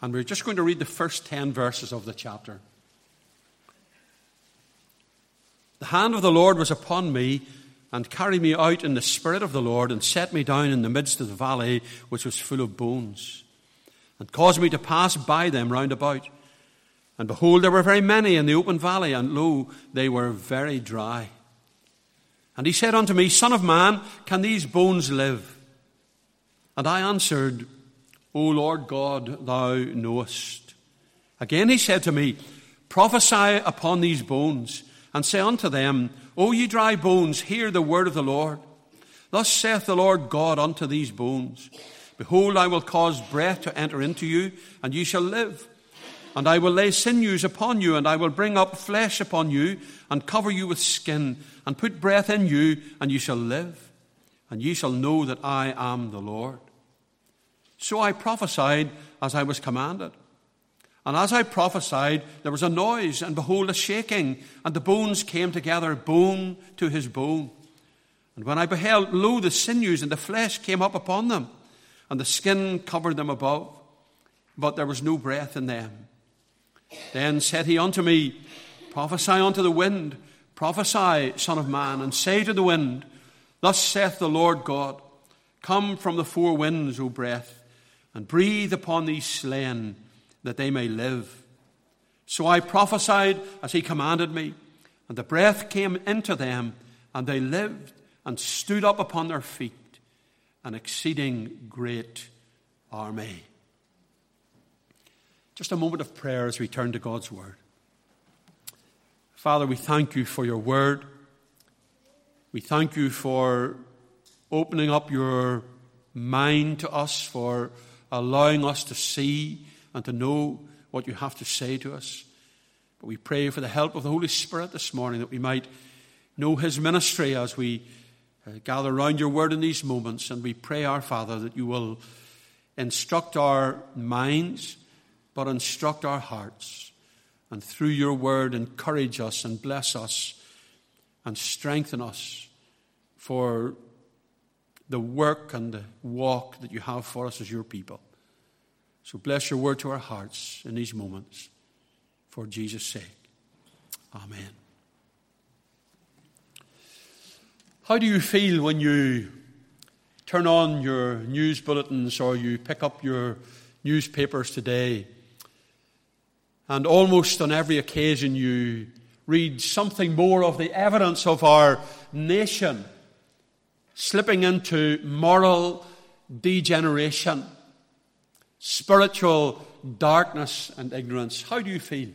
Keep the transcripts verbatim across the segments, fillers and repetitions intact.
And we're just going to read the first ten verses of the chapter. The hand of the Lord was upon me, and carried me out in the spirit of the Lord, and set me down in the midst of the valley, which was full of bones, and caused me to pass by them round about. And behold, there were very many in the open valley, and lo, they were very dry. And he said unto me, Son of man, can these bones live? And I answered, O Lord God, thou knowest. Again he said to me, Prophesy upon these bones, and say unto them, O ye dry bones, hear the word of the Lord. Thus saith the Lord God unto these bones, Behold, I will cause breath to enter into you, and ye shall live. And I will lay sinews upon you, and I will bring up flesh upon you, and cover you with skin, and put breath in you, and ye shall live. And ye shall know that I am the Lord. So I prophesied as I was commanded. And as I prophesied, there was a noise, and behold, a shaking, and the bones came together, bone to his bone. And when I beheld, lo, the sinews and the flesh came up upon them, and the skin covered them above, but there was no breath in them. Then said he unto me, Prophesy unto the wind, prophesy, Son of man, and say to the wind, Thus saith the Lord God, Come from the four winds, O breath, and breathe upon these slain, that they may live. So I prophesied as he commanded me, and the breath came into them, and they lived and stood up upon their feet, an exceeding great army. Just a moment of prayer as we turn to God's word. Father, we thank you for your word. We thank you for opening up your mind to us, for allowing us to see and to know what you have to say to us. But we pray for the help of the Holy Spirit this morning, that we might know his ministry as we uh, gather around your word in these moments. And we pray, our Father, that you will instruct our minds, but instruct our hearts. And through your word, encourage us and bless us and strengthen us for the work and the walk that you have for us as your people. So bless your word to our hearts in these moments, for Jesus' sake. Amen. How do you feel when you turn on your news bulletins or you pick up your newspapers today, and almost on every occasion you read something more of the evidence of our nation slipping into moral degeneration, spiritual darkness and ignorance? How do you feel?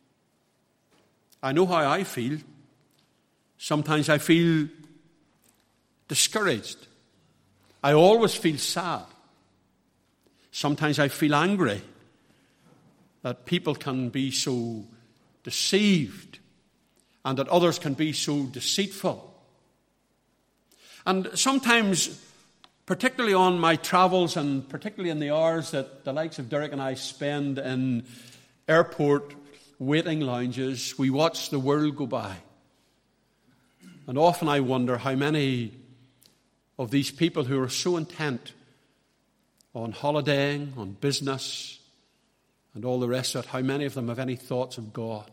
I know how I feel. Sometimes I feel discouraged. I always feel sad. Sometimes I feel angry that people can be so deceived and that others can be so deceitful. And sometimes, particularly on my travels and particularly in the hours that the likes of Derek and I spend in airport waiting lounges, we watch the world go by. And often I wonder how many of these people who are so intent on holidaying, on business, and all the rest of it, how many of them have any thoughts of God?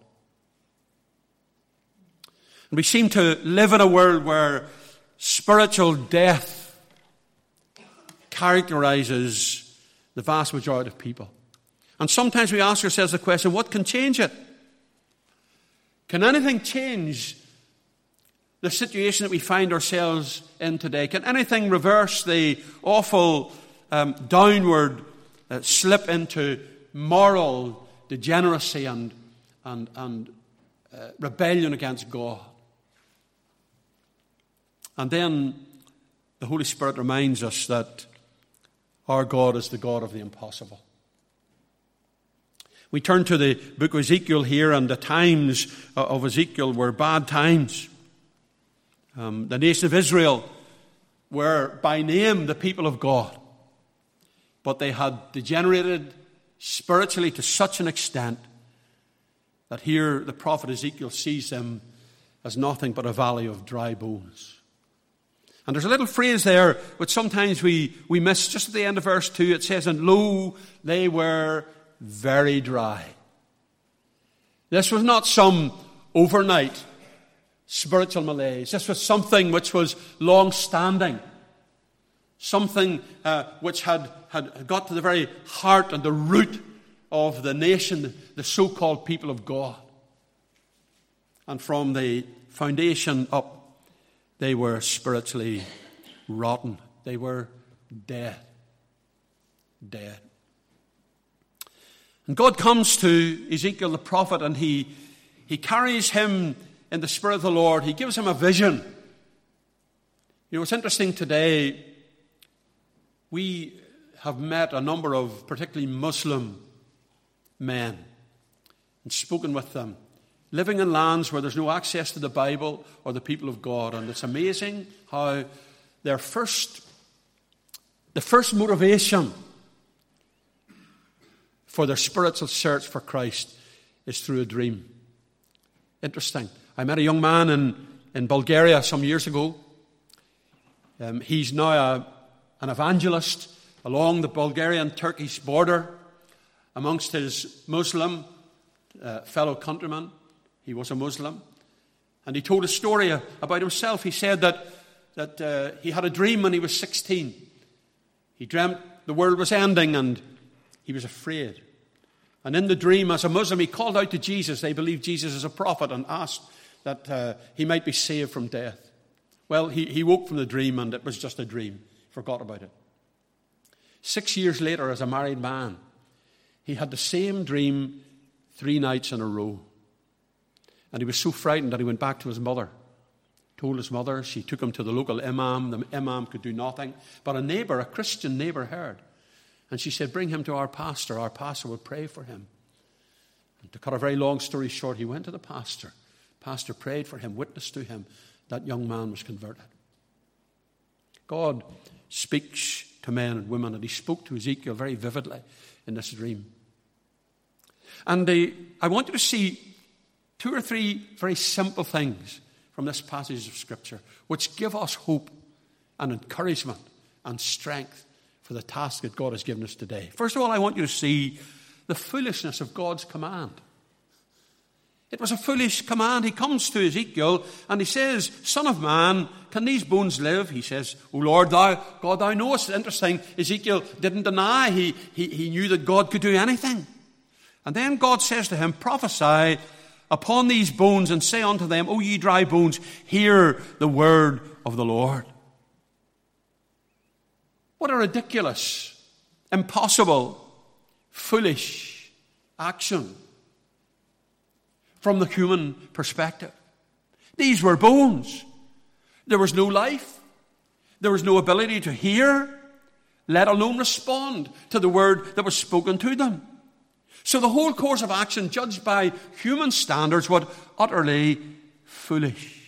And we seem to live in a world where spiritual death characterizes the vast majority of people. And sometimes we ask ourselves the question, what can change it? Can anything change the situation that we find ourselves in today? Can anything reverse the awful um, downward uh, slip into moral degeneracy and, and, and uh, rebellion against God? And then the Holy Spirit reminds us that our God is the God of the impossible. We turn to the book of Ezekiel here, and the times of Ezekiel were bad times. Um, the nation of Israel were by name the people of God, but they had degenerated spiritually to such an extent that here the prophet Ezekiel sees them as nothing but a valley of dry bones. And there's a little phrase there which sometimes we, we miss just at the end of verse two. It says, and lo, they were very dry. This was not some overnight spiritual malaise. This was something which was long-standing. Something uh, which had, had got to the very heart and the root of the nation, the so-called people of God. And from the foundation up, they were spiritually rotten. They were dead. Dead. And God comes to Ezekiel the prophet, and he, he carries him in the Spirit of the Lord. He gives him a vision. You know, it's interesting today, we have met a number of particularly Muslim men and spoken with them, living in lands where there's no access to the Bible or the people of God. And it's amazing how their first, the first motivation for their spiritual search for Christ is through a dream. Interesting. I met a young man in, in Bulgaria some years ago. Um, he's now a, an evangelist along the Bulgarian-Turkish border amongst his Muslim uh, fellow countrymen. He was a Muslim. And he told a story about himself. He said that, that uh, he had a dream when he was sixteen. He dreamt the world was ending and he was afraid. And in the dream, as a Muslim, he called out to Jesus. They believed Jesus is a prophet, and asked that uh, he might be saved from death. Well, he, he woke from the dream, and it was just a dream. Forgot about it. Six years later, as a married man, he had the same dream three nights in a row. And he was so frightened that he went back to his mother. Told his mother. She took him to the local imam. The imam could do nothing. But a neighbor, a Christian neighbor, heard. And she said, bring him to our pastor. Our pastor will pray for him. And to cut a very long story short, he went to the pastor. Pastor prayed for him, witnessed to him. That young man was converted. God speaks to men and women, and he spoke to Ezekiel very vividly in this dream. And uh, I want you to see two or three very simple things from this passage of Scripture which give us hope and encouragement and strength for the task that God has given us today. First of all, I want you to see the foolishness of God's command. It was a foolish command. He comes to Ezekiel and he says, Son of man, can these bones live? He says, O Lord, thou, God, thou knowest. Interesting, Ezekiel didn't deny. He, he, he knew that God could do anything. And then God says to him, prophesy upon these bones and say unto them, O ye dry bones, hear the word of the Lord. What a ridiculous, impossible, foolish action from the human perspective. These were bones. There was no life. There was no ability to hear, let alone respond to the word that was spoken to them. So the whole course of action, judged by human standards, was utterly foolish.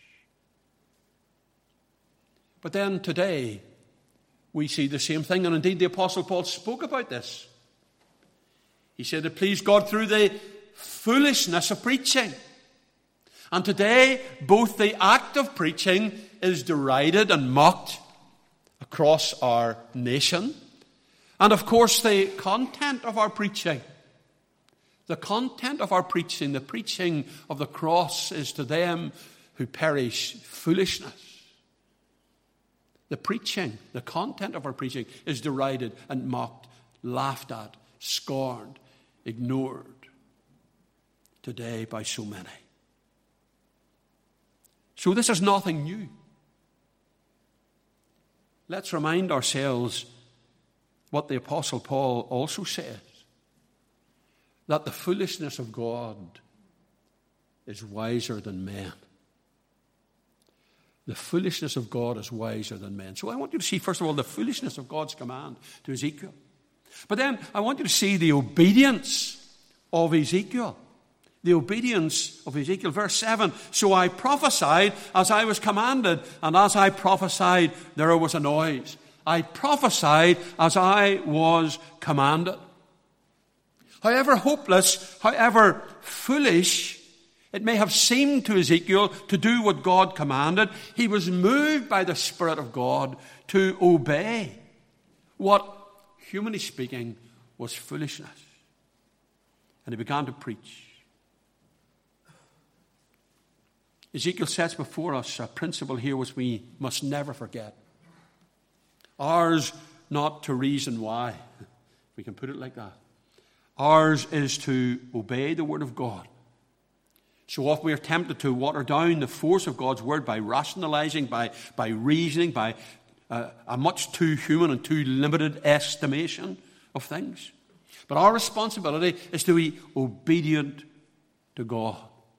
But then today, we see the same thing, and indeed the Apostle Paul spoke about this. He said it pleased God through the foolishness of preaching. And today, both the act of preaching is derided and mocked across our nation, and of course the content of our preaching. The content of our preaching, the preaching of the cross, is to them who perish foolishness. The preaching, the content of our preaching is derided and mocked, laughed at, scorned, ignored today by so many. So this is nothing new. Let's remind ourselves what the Apostle Paul also says, that the foolishness of God is wiser than men. The foolishness of God is wiser than men. So I want you to see, first of all, the foolishness of God's command to Ezekiel. But then I want you to see the obedience of Ezekiel. The obedience of Ezekiel. Verse seven, so I prophesied as I was commanded, and as I prophesied, there was a noise. I prophesied as I was commanded. However hopeless, however foolish it may have seemed to Ezekiel to do what God commanded, he was moved by the Spirit of God to obey what, humanly speaking, was foolishness. And he began to preach. Ezekiel sets before us a principle here which we must never forget. Ours not to reason why. We can put it like that. Ours is to obey the word of God. So often we are tempted to water down the force of God's word by rationalizing, by, by reasoning, by uh, a much too human and too limited estimation of things. But our responsibility is to be obedient to God.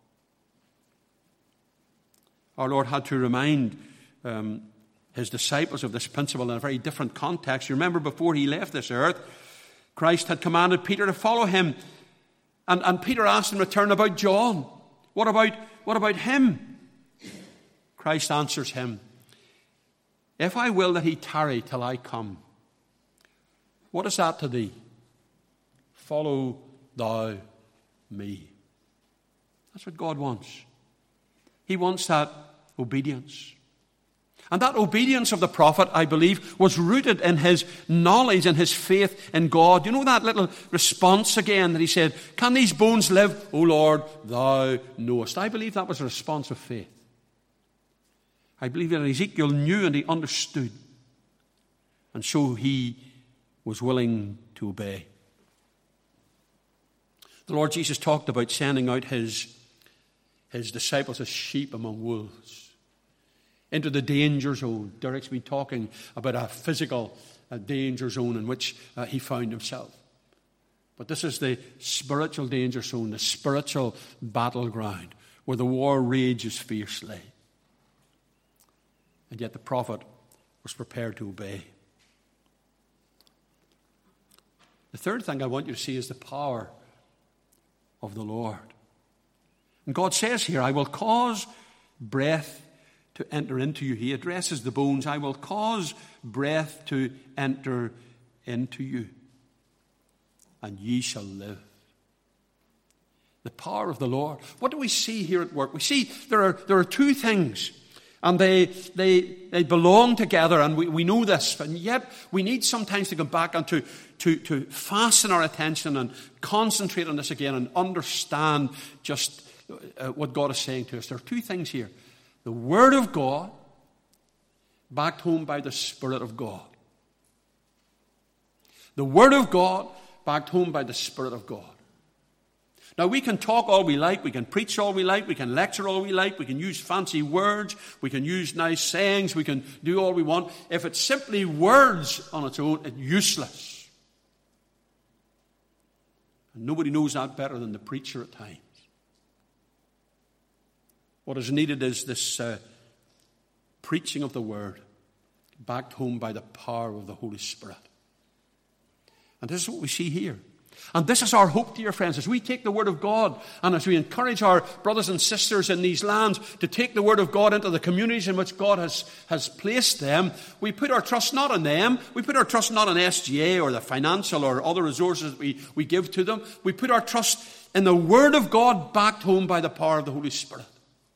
Our Lord had to remind um, his disciples of this principle in a very different context. You remember, before he left this earth, Christ had commanded Peter to follow him. And, and Peter asked in return about John. What about, what about him? Christ answers him, if I will that he tarry till I come, what is that to thee? Follow thou me. That's what God wants. He wants that obedience. And that obedience of the prophet, I believe, was rooted in his knowledge and his faith in God. You know that little response again that he said, can these bones live? O Lord, thou knowest. I believe that was a response of faith. I believe that Ezekiel knew and he understood. And so he was willing to obey. The Lord Jesus talked about sending out his, his disciples as sheep among wolves into the danger zone. Derek's been talking about a physical uh, danger zone in which uh, he found himself. But this is the spiritual danger zone, the spiritual battleground where the war rages fiercely. And yet the prophet was prepared to obey. The third thing I want you to see is the power of the Lord. And God says here, I will cause breath to enter into you. He addresses the bones. I will cause breath to enter into you, and ye shall live. The power of the Lord. What do we see here at work? We see there are, there are two things, and they, they, they belong together, and we, we know this, and yet we need sometimes to go back and to, to, to fasten our attention and concentrate on this again and understand just uh, what God is saying to us. There are two things here. The Word of God, backed home by the Spirit of God. The Word of God, backed home by the Spirit of God. Now, we can talk all we like, we can preach all we like, we can lecture all we like, we can use fancy words, we can use nice sayings, we can do all we want. If it's simply words on its own, it's useless. And nobody knows that better than the preacher at times. What is needed is this uh, preaching of the Word, backed home by the power of the Holy Spirit. And this is what we see here. And this is our hope, dear friends, as we take the Word of God and as we encourage our brothers and sisters in these lands to take the Word of God into the communities in which God has, has placed them. We put our trust not in them. We put our trust not in S G A or the financial or other resources that we, we give to them. We put our trust in the Word of God, backed home by the power of the Holy Spirit.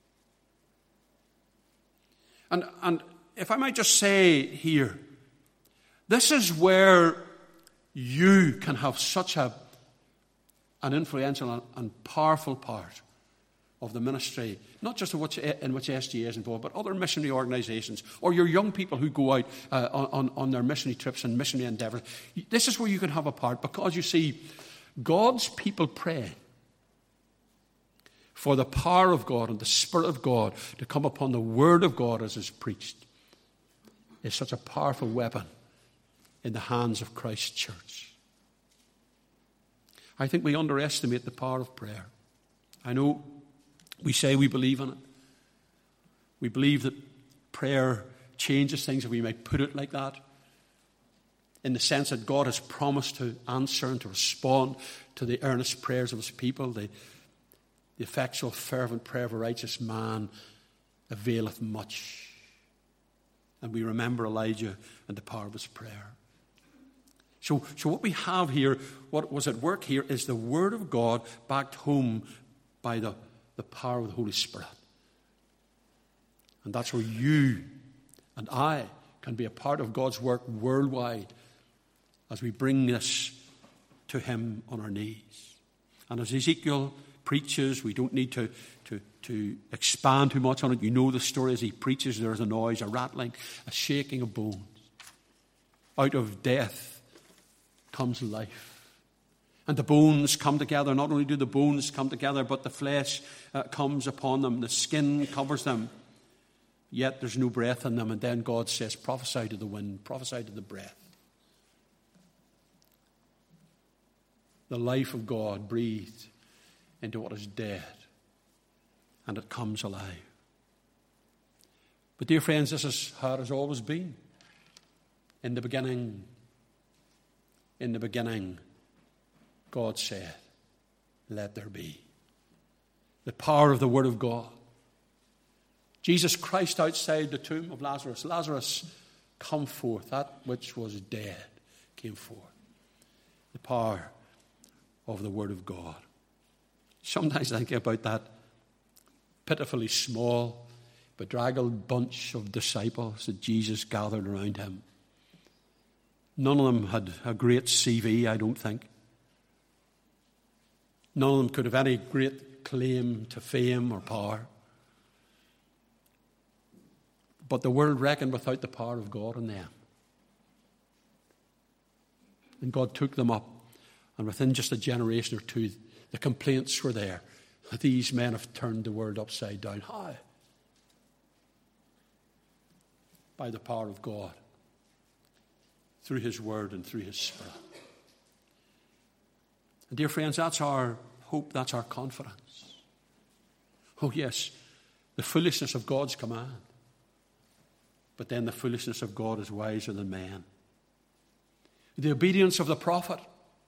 And, and if I might just say here, this is where you can have such a, an influential and, and powerful part of the ministry, not just in which, in which S G A is involved, but other missionary organizations, or your young people who go out uh, on, on their missionary trips and missionary endeavors. This is where you can have a part, because you see, God's people pray for the power of God and the Spirit of God to come upon the Word of God as is preached. Is such a powerful weapon in the hands of Christ's church. I think we underestimate the power of prayer. I know we say we believe in it. We believe that prayer changes things, if we might put it like that, in the sense that God has promised to answer and to respond to the earnest prayers of his people. The, the effectual, fervent prayer of a righteous man availeth much. And we remember Elijah and the power of his prayer. So, so what we have here, what was at work here, is the Word of God backed home by the, the power of the Holy Spirit. And that's where you and I can be a part of God's work worldwide as we bring this to him on our knees. And as Ezekiel preaches, we don't need to, to, to expand too much on it. You know the story. As he preaches, there's a noise, a rattling, a shaking of bones. Out of death comes life. And the bones come together. Not only do the bones come together, but the flesh uh, comes upon them. The skin covers them. Yet there's no breath in them. And then God says, prophesy to the wind, prophesy to the breath. The life of God breathed into what is dead. And it comes alive. But dear friends, this is how it has always been. In the beginning, in the beginning, God said, let there be. The power of the Word of God. Jesus Christ outside the tomb of Lazarus. Lazarus, come forth. That which was dead came forth. The power of the Word of God. Sometimes I think about that pitifully small, bedraggled bunch of disciples that Jesus gathered around him. None of them had a great C V, I don't think. None of them could have any great claim to fame or power. But the world reckoned without the power of God in them. And God took them up. And within just a generation or two, the complaints were there. These men have turned the world upside down. How? By the power of God. Through His Word and through His Spirit. And dear friends, that's our hope, that's our confidence. Oh yes, the foolishness of God's command. But then the foolishness of God is wiser than man. The obedience of the prophet.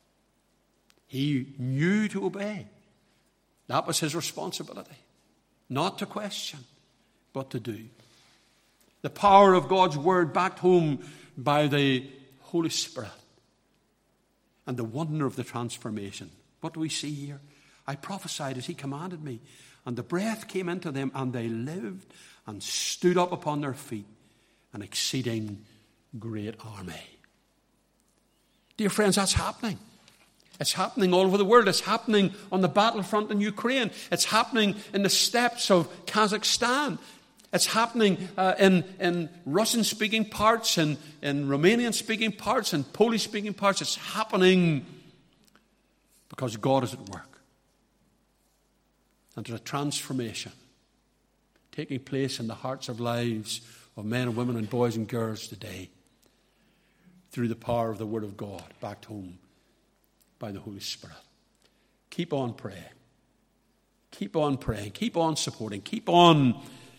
He knew to obey. That was his responsibility. Not to question, but to do. The power of God's Word backed home by the Holy Spirit. And the wonder of the transformation. What do we see here? I prophesied as He commanded me. And the breath came into them, and they lived and stood up upon their feet, an exceeding great army. Dear friends, that's happening. It's happening all over the world. It's happening on the battlefront in Ukraine. It's happening in the steppes of Kazakhstan. It's happening uh, in, in Russian-speaking parts, and in Romanian-speaking parts, and Polish-speaking parts. It's happening because God is at work. And there's a transformation taking place in the hearts of lives of men and women and boys and girls today through the power of the Word of God backed home by the Holy Spirit. Keep on praying. Keep on praying. Keep on supporting. Keep on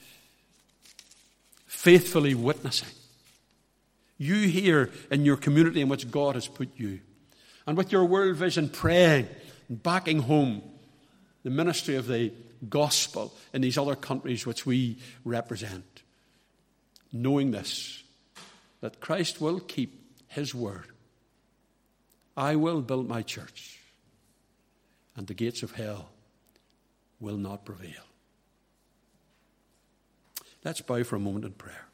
faithfully witnessing. You here in your community in which God has put you. And with your world vision, praying and backing home the ministry of the gospel in these other countries which we represent. Knowing this, that Christ will keep His word. I will build my church, and the gates of hell will not prevail. Let's bow for a moment in prayer.